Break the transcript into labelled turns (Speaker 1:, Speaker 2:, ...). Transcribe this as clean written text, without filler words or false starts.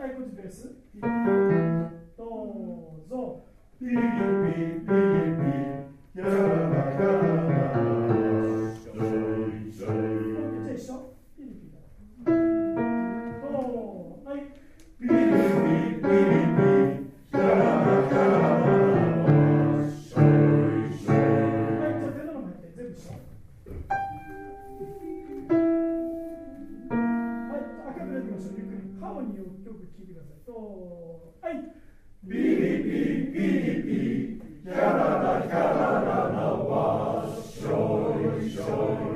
Speaker 1: はい、こっちベース。どうぞ。
Speaker 2: ピリピリピリピリ、やららやらら、しょいしょい。
Speaker 1: じゃあ一緒。ピリピリだ。はい。
Speaker 2: ピリピリピリピリ、やららやらら、しょいしょい。
Speaker 1: はい、じゃあ手のままやって、全部一緒。はい、アカペラでいきましょう。ゆっくり。ハーモニーをよく聴いてください。はい。
Speaker 2: ピリピリピリピリ、やららやらららは、しょいしょい。